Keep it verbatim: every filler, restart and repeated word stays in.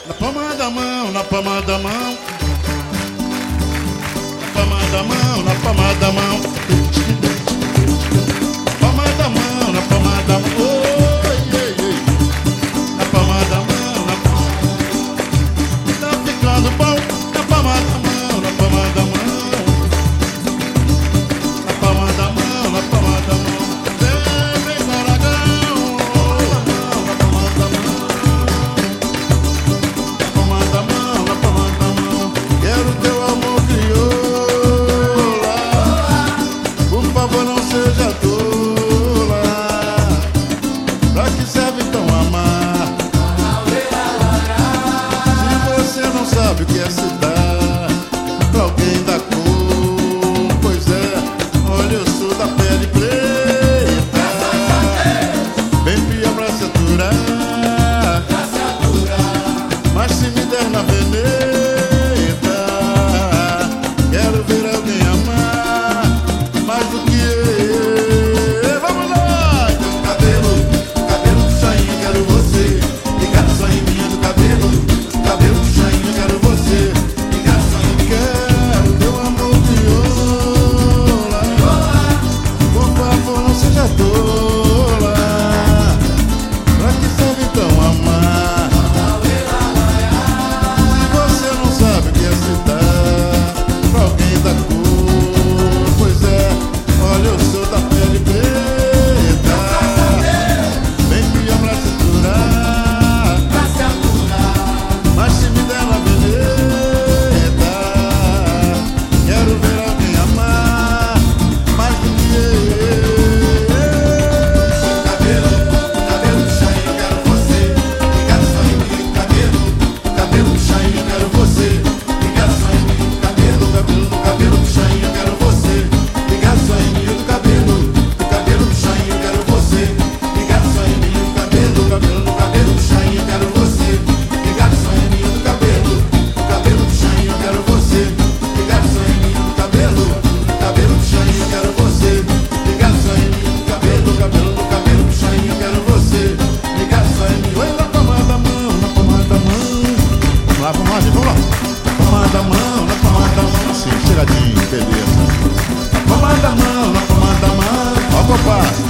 Na palma da mão, na palma da mão, na palma da mão, na palma da mão, na palma da mão, na palma da mão, oi, ei, ei. Na palma da mão, na palma da mão, tá ficando bom. Na palma da mão, na palma da mão, na palma da mão, na palma da mão. Vem, vem, Maragão, na palma da mão, na palma da mão, na palma da mão. Quero teu amor crioula, por favor não seja tola. Pra que serve então amar, se você não sabe o que é se dar pra alguém da cor? Pois é, olha, eu sou da pele preta, bem pior pra se aturar, mas se me der na veneta, quero ver alguém amar mais do que eu. Vamos lá! Cabelo, cabelo puxainho, quero você. Ligado só em mim do cabelo, cabelo puxainho, quero você. Ligado só em mim. Quero teu amor crioula, por favor não seja tola. Pra que serve então amar, se você não sabe o que é se dar pra alguém da cor? Pois é, olha, eu sou da pele preta, bem pior pra se aturar, mas se me der na veneta, quero ver alguém amar mais do que eu. Cabelo, cabelo puxainho, quero você. Ligado só em mim, cabelo, cabelo puxainho, quero você. Ligado só em mim, cabelo, cabelo, cabelo puxainho, quero você. Ligado só em mim, do cabelo, do cabelo puxainho, quero você. Ligado só em mim, cabelo, cabelo, cabelo puxainho, quero você. Ligado só em mim, do cabelo, do cabelo puxainho, quero você. Ligado só em mim, do cabelo, cabelo puxainho, quero você. Ligado só em mim, cabelo, cabelo, do cabelo puxainho, quero você. Ligado só em mim, oi, na palma da mão, na palma da mão. Vamos lá, vamos lá, gente, vamos lá. Na palma da mão, na palma da mão, assim, chegadinho, beleza. Na palma da mão, na palma da mão, ó o compasso.